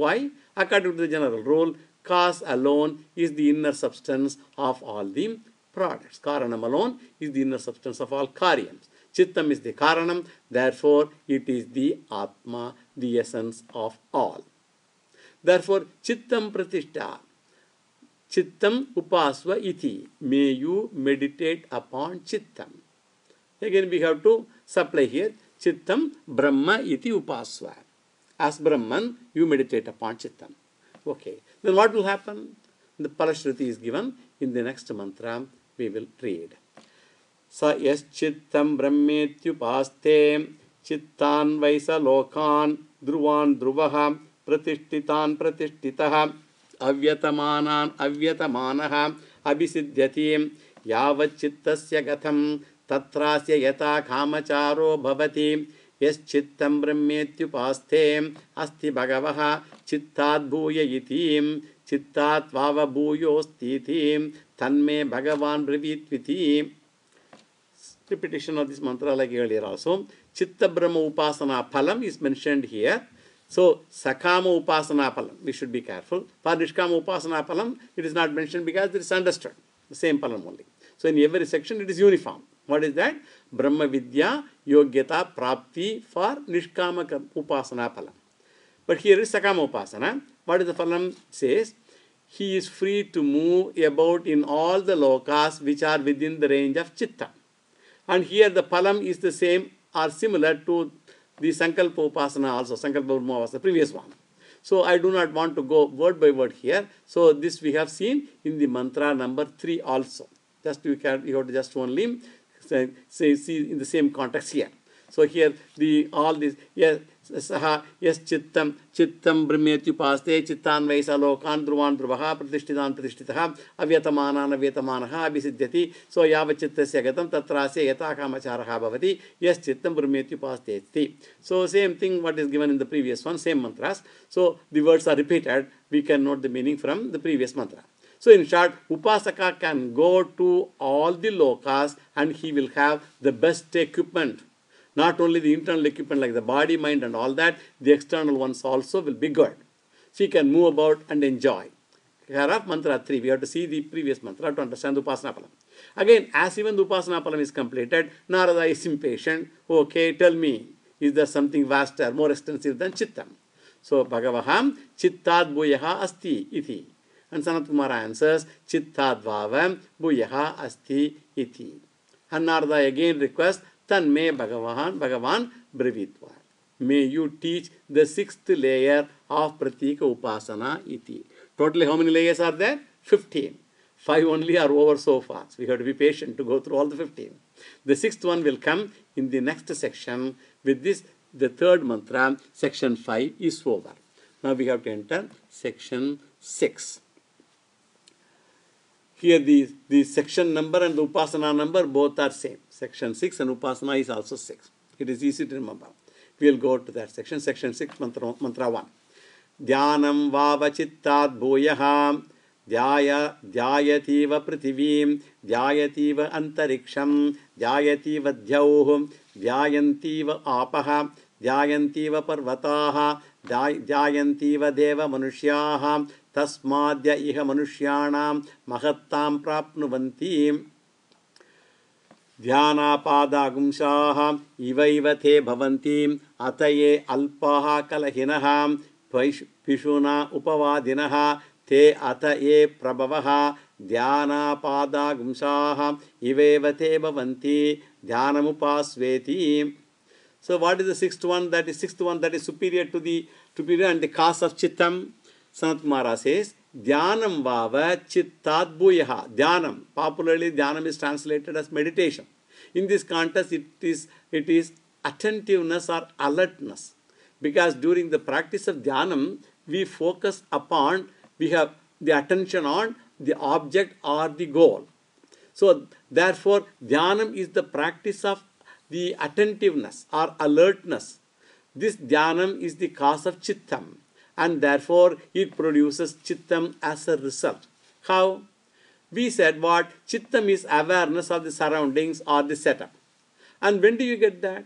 [SPEAKER 1] Why? According to the general rule, cause alone is the inner substance of all the products. Karanam alone is the inner substance of all karyams. Chittam is the karanam, therefore it is the Atma, the essence of all. Therefore, Chittam Pratishta, Chittam Upasva iti. May you meditate upon Chittam. Again, we have to supply here Chittam Brahma iti Upasva. As Brahman, you meditate upon Chittam. Okay. Then what will happen? The Palashruti is given in the next mantra. We will read. Sa yas Chittam Brahmetyupaste Chittan Vaisa Lokan Dhruvan Dhruvaha Pratishtitan Pratishtitaha Avyatamanan Avyatamanaha Abhisiddhyatim Yavat Chittasya Gatham Tatrasya Yata Kamacharo Bhavati Yes Chittam Brahmetyupaste Asti Bhagavaha Chittat Bhuya Yitim Chittat Vava Bhuyostitim Tanme Bhagavan Brivitvitim. Repetition of this mantra like earlier also. Chitta Brahma Upasana Phalam is mentioned here. So, Sakama Upasana Phalam, we should be careful. For Nishkama Upasana Phalam, it is not mentioned because it is understood. The same Phalam only. So, in every section it is uniform. What is that? Brahma Vidya Yogyata Prapti for Nishkama Upasana Phalam. But here is Sakama Upasana. What is the Phalam? Says, he is free to move about in all the lokas which are within the range of Chitta. And here the Phalam is the same or similar to the Sankalpa Upasana also. Sankalpa Brahma was the previous one. So I do not want to go word by word here. So this we have seen in the mantra number 3 also. Just you have to just only see in the same context here. So here all this yes Chittam Brahmetyupaste Chittan Vaisa Lokan Dhruvan Dhruvaha Pratishtitan Pratishthitaha Avyatamanaha Abhisiddhyati. So Yava Chittasya Gatam Tatrasya Yata Kamacharaha Bhavati. Yes Chittam Brahmetyupaste. So same thing what is given in the previous one, same mantras. So the words are repeated. We can note the meaning from the previous mantra. So in short, Upasaka can go to all the lokas and he will have the best equipment. Not only the internal equipment like the body, mind and all that, the external ones also will be good. So he can move about and enjoy. Here of mantra 3, we have to see the previous mantra to understand the Upasana Phalam. Again, as even the Upasana Phalam is completed, Narada is impatient. Okay, tell me, is there something vaster, more extensive than Chittam? So Bhagavaham Chittat Bhuyaha Asti iti. And Sanat Kumara answers, Chittat Vavam Bhuyaha Asti iti. And Narada again requests, Tanme Bhagavan Brivitva. May you teach the 6th layer of Pratika Upasana iti. Totally how many layers are there? 15. 5 only are over so far. So we have to be patient to go through all the 15. The 6th one will come in the next section. With this, the 3rd mantra, section 5 is over. Now we have to enter section 6. Here the section number and the Upasana number both are same. Section 6 and Upasana is also 6. It is easy to remember. We will go to that section. Section 6, mantra 1. Dhyanam vava chittat bhoyaha dhyayativa prithivim dhyayativa antariksham dhyayativa dhyauh dhyayantiva apaha dhyayantiva parvataha dhyayantiva deva manushyaha tasmadya iha manushyanam mahattam prapnuvanti Dhyanapadaagumshaha ivaiva te bhavanti ataye alpaha kalahinaha pishuna upavadinaha te ataye prabhavaha Dhyanapadaagumshaha ivaiva te bhavanti dhyanamupasveti. So what is the 6th one? That is 6th one that is superior to the and the cause of Chittam. Sanat Kumara says, Dhyanam vava chittat bhuyaha. Dhyanam. Popularly, Dhyanam is translated as meditation. In this context, it is attentiveness or alertness. Because during the practice of Dhyanam, we focus upon, we have the attention on the object or the goal. So, therefore, Dhyanam is the practice of the attentiveness or alertness. This Dhyanam is the cause of Chittam. And therefore, it produces Chittam as a result. How? We said what? Chittam is awareness of the surroundings or the setup. And when do you get that?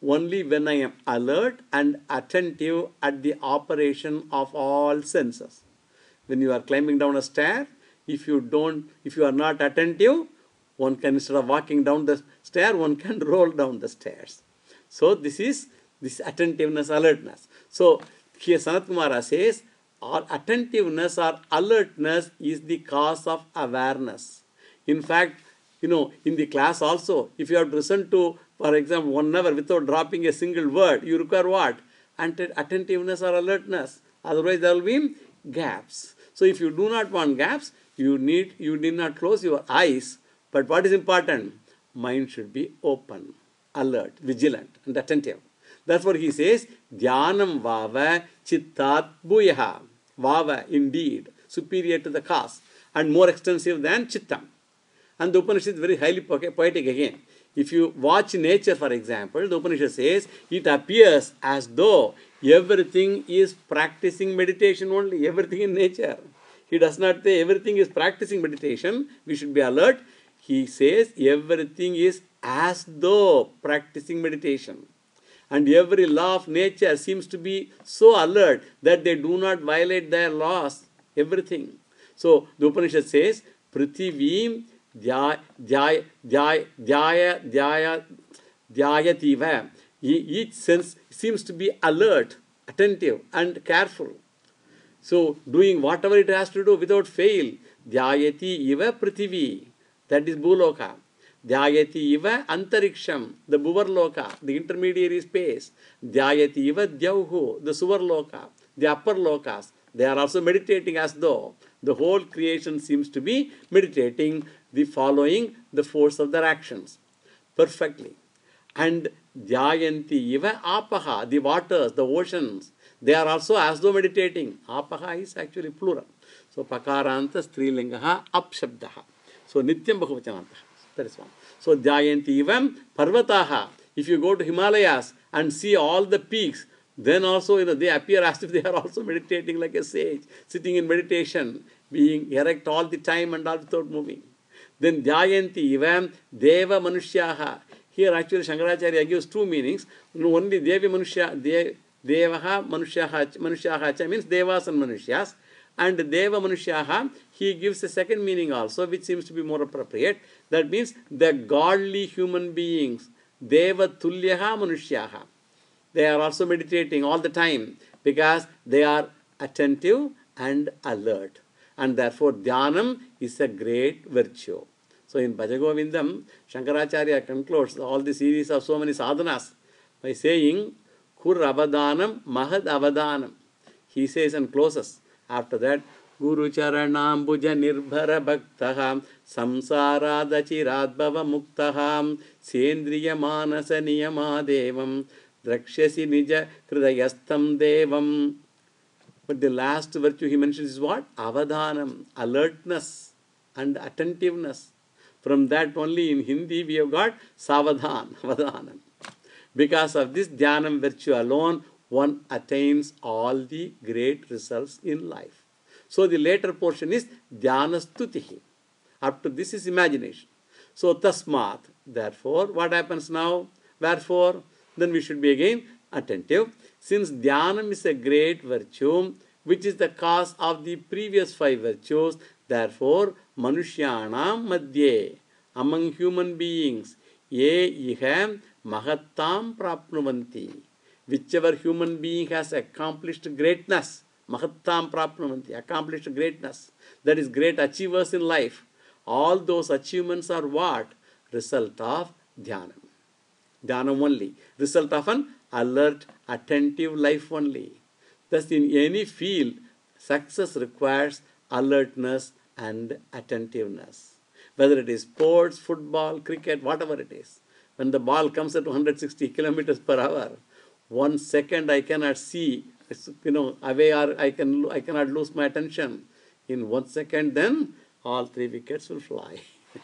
[SPEAKER 1] only when I am alert and attentive at the operation of all senses. When you are climbing down a stair, if you are not attentive, one can, instead of walking down the stair, one can roll down the stairs. So this is this attentiveness, alertness. So here Sanat Kumara says, or attentiveness or alertness is the cause of awareness. In fact, in the class also, if you have to listen to, for example, 1 hour without dropping a single word, you require what? Attentiveness or alertness. Otherwise, there will be gaps. So if you do not want gaps, you need not close your eyes. But what is important? Mind should be open, alert, vigilant, and attentive. Therefore, he says, Dhyanam vava chittat bhuyaha. Vava, indeed, superior to the cause and more extensive than chittam. And the Upanishad is very highly poetic again. If you watch nature, for example, the Upanishad says, it appears as though everything is practicing meditation only, everything in nature. He does not say everything is practicing meditation. We should be alert. He says everything is as though practicing meditation. And every law of nature seems to be so alert that they do not violate their laws. Everything. So the Upanishad says, Prithivim dhyayativa. Each sense seems to be alert, attentive, and careful. So doing whatever it has to do without fail. Dhyayati iva prithivi. That is Bhuloka. Dhyayati iva antariksham, the Bhuvarloka, the intermediary space. Dhyayati iva Dyauhu, the Suvarloka, the upper lokas. They are also meditating as though the whole creation seems to be meditating, following the force of their actions perfectly. And Dhyayanti iva apaha, the waters, the oceans, they are also as though meditating. Apaha is actually plural. So Pakaranta Strilingaha Apshabdaha. So Nityam Bahuvachanantaha. That is one. So Dhyayanti ivam Parvataha. If you go to Himalayas and see all the peaks, then also they appear as if they are also meditating like a sage, sitting in meditation, being erect all the time and all without moving. Then Dhyayanti ivam Deva Manushyaha. Here actually Shankaracharya gives two meanings. Only Devi Manushya, Devaha Manushyaha means Devas and Manushya's. And Deva Manushyaha, he gives a second meaning also, which seems to be more appropriate. That means the godly human beings. Deva Tulyaha Manushyaha. They are also meditating all the time because they are attentive and alert. And therefore, Dhyanam is a great virtue. So in Bhajagovindam, Shankaracharya concludes all the series of so many sadhanas by saying, Kur Avadhanam Mahad Avadhanam. He says and closes. After that, Guru Charanam Bhuja Nirbhara Bhaktaham Samsaradachirad Bhava Muktaham Sendriya Manasa Niyama Devam Drakshasi Nija Kridayastam Devam. But the last virtue he mentions is what? Avadhanam, alertness and attentiveness. From that only in Hindi we have got Savadhan, Avadhanam. Because of this Dhyanam virtue alone, one attains all the great results in life. So the later portion is Dhyanastutihi. Up to this is imagination. So Tasmat. Therefore, what happens now? Wherefore? Then we should be again attentive. Since Dhyanam is a great virtue, which is the cause of the previous 5 virtues, therefore, Manushyanam Madhye, among human beings, ye iha mahattam prapnuvanti. Whichever human being has accomplished greatness, mahattam prapnuvanti, accomplished greatness, that is great achievers in life, all those achievements are what? Result of Dhyanam. Dhyanam only. Result of an alert, attentive life only. Thus, in any field, success requires alertness and attentiveness. Whether it is sports, football, cricket, whatever it is. When the ball comes at 160 kilometers per hour, 1 second I cannot see, away, or I cannot lose my attention. In 1 second, then all 3 wickets will fly.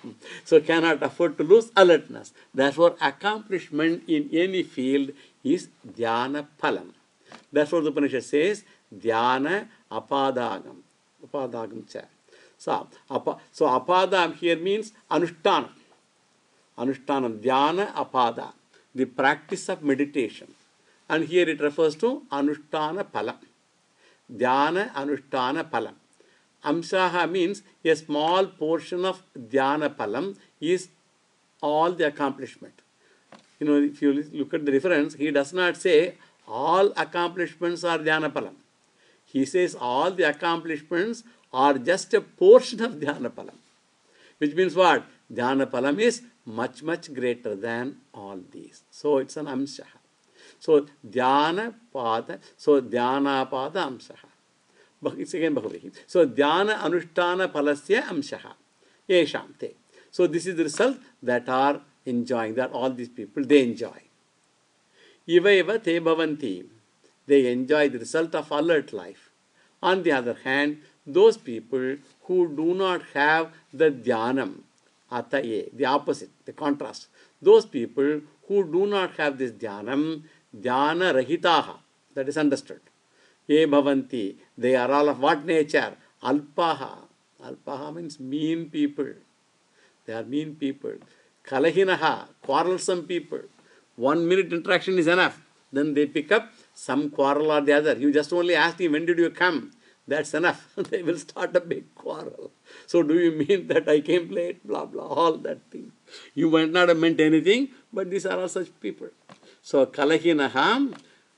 [SPEAKER 1] So cannot afford to lose alertness. Therefore, accomplishment in any field is dhyana phalam. Therefore, the Upanishad says dhyana apadagam. Apadagam cha. So apadam here means anushtanam. Anushtanam, dhyana apada. the practice of meditation. And here it refers to Anushtana Phala. Dhyana Anushtana Phala. Amshaha means a small portion of Dhyana Phalam is all the accomplishment. If you look at the reference, he does not say all accomplishments are Dhyana Phalam. He says all the accomplishments are just a portion of Dhyana Phalam. Which means what? Dhyana Phalam is much, much greater than all these. So it's an Amshaha. So Dhyana Pada Amshaha. It's again Bahuvrihi. So Dhyana Anushtana Phalasya Amshaha. Yesham te. So this is the result that are enjoying, that all these people, they enjoy. Iva eva te bhavanti. They enjoy the result of alert life. On the other hand, those people who do not have the dhyanam, ataye, the opposite, the contrast. Those people who do not have this dhyanam, dhyana rahitaha, that is understood. Ye bhavanti, they are all of what nature? Alpaha. Alpaha means mean people. They are mean people. Kalahinaha, quarrelsome people. 1 minute interaction is enough. Then they pick up some quarrel or the other. You just only ask him, when did you come? That's enough. They will start a big quarrel. So do you mean that I came late? Blah, blah, all that thing. You might not have meant anything, but these are all such people. So kalahinaha,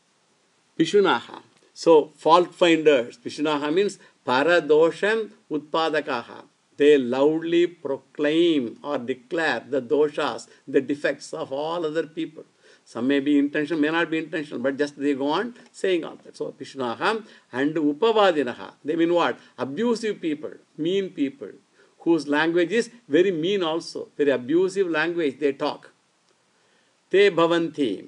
[SPEAKER 1] pishunaha. So fault finders. Pishunaha means paradosham utpadakaha. They loudly proclaim or declare the doshas, the defects of all other people. Some may be intentional, may not be intentional, but just they go on saying all that. So Pishunaha and Upavadinaha. They mean what? Abusive people, mean people, whose language is very mean also. Very abusive language they talk. Te bhavanti.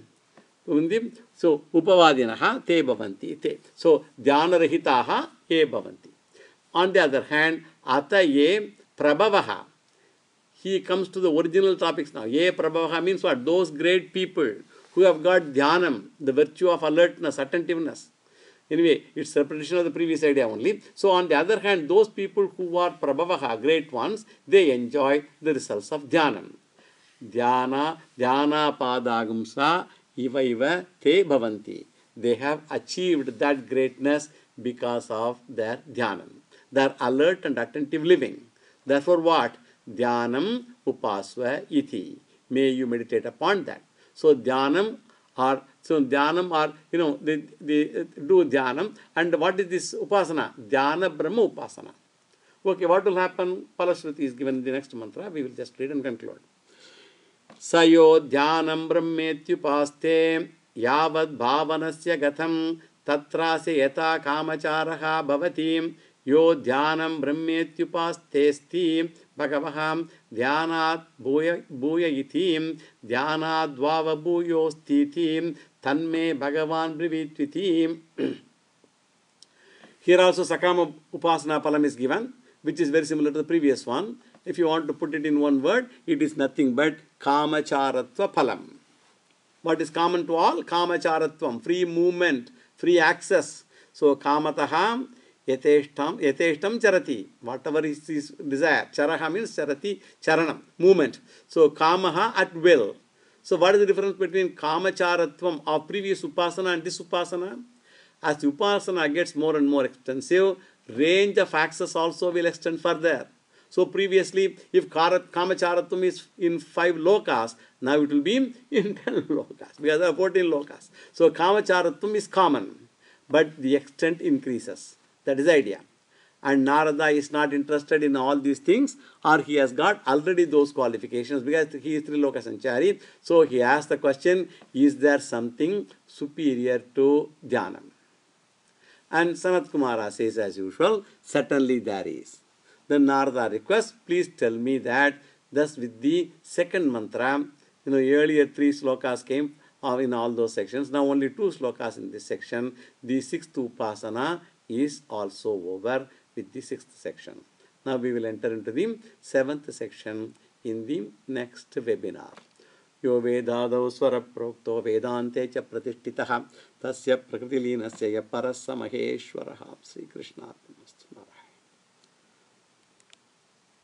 [SPEAKER 1] So Upavadinaha, te bhavanti. Te. So Dhyanarahitaha, ye bhavanti. On the other hand, Ata ye prabhavaha. He comes to the original topics now. Ye prabhavaha means what? Those great people who have got dhyanam, the virtue of alertness, attentiveness. Anyway, it's a repetition of the previous idea only. So on the other hand, those people who are prabhavaha, great ones, they enjoy the results of dhyanam. Dhyana padagumsa iva te bhavanti. They have achieved that greatness because of their dhyanam. Their alert and attentive living. Therefore what? Dhyanam upasva iti. May you meditate upon that. So dhyanam are, they do dhyanam. And what is this upasana? Dhyana Brahma upasana. Okay, what will happen? Palashruti is given in the next mantra. We will just read and conclude. Sayo dhyanam brahmetyupaste yavad bhavanasya gatham tatrasya yata kamacharaha bhavatim yo dhyanam brahmetyupastesti bhagavaham dhyanat bhuya itim dhyanat dvava bhuyostitim tanme bhagavan brivitvitim. Here also Sakama Upasana Phalam is given, which is very similar to the previous one. If you want to put it in one word, it is nothing but Kamacharatva Phalam. What is common to all? Kamacharatvam, free movement, free access. So Kamataha Yateshtam charati. Whatever is his desire. Charaha means charati, charanam, movement. So Kamaha at will. So what is the difference between Kamacharatvam of previous Upasana and this Upasana? As the Upasana gets more and more extensive, range of access also will extend further. So previously, if Kamacharatvam is in 5 lokas, now it will be in 10 lokas. Because there are 14 lokas. So Kamacharatvam is common, but the extent increases. That is the idea. And Narada is not interested in all these things, or he has got already those qualifications because he is Triloka Sanchari. So he asked the question, is there something superior to Dhyanam? And Sanat Kumara says as usual, certainly there is. Then Narada requests, please tell me that. Thus with the second mantra, earlier 3 slokas came in all those sections. Now only 2 slokas in this section. The 6th Upasana is also over with the 6th section. Now we will enter into the 7th section in the next webinar. Yo vedadau swara prokto vedante cha pratishtitaha tasya prakritilīnasya parasa maheshwaraha. Sri Krishna.